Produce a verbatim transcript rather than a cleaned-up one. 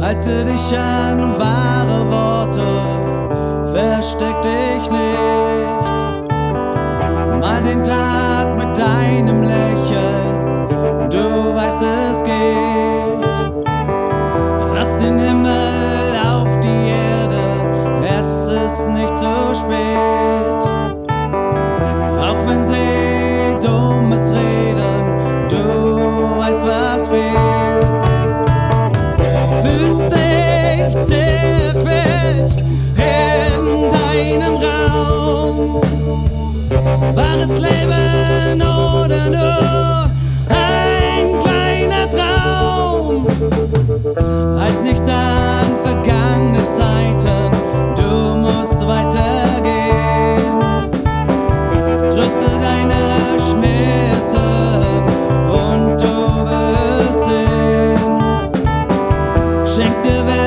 Halte dich an wahre Worte, versteck dich nicht. Mal den Tag mit deinem Lächeln, du weißt es geht. Lass den Himmel auf die Erde, es ist nicht zu spät. Auch wenn sie Dummes reden, du weißt, was fehlt. Fühlst dich zerquetscht in deinem Raum. Wahres Leben oder nur ein kleiner Traum? Halt nicht an vergangene Zeiten, du musst weitergehen. Tröste deine Schmerzen und du wirst sehen. Schenk dir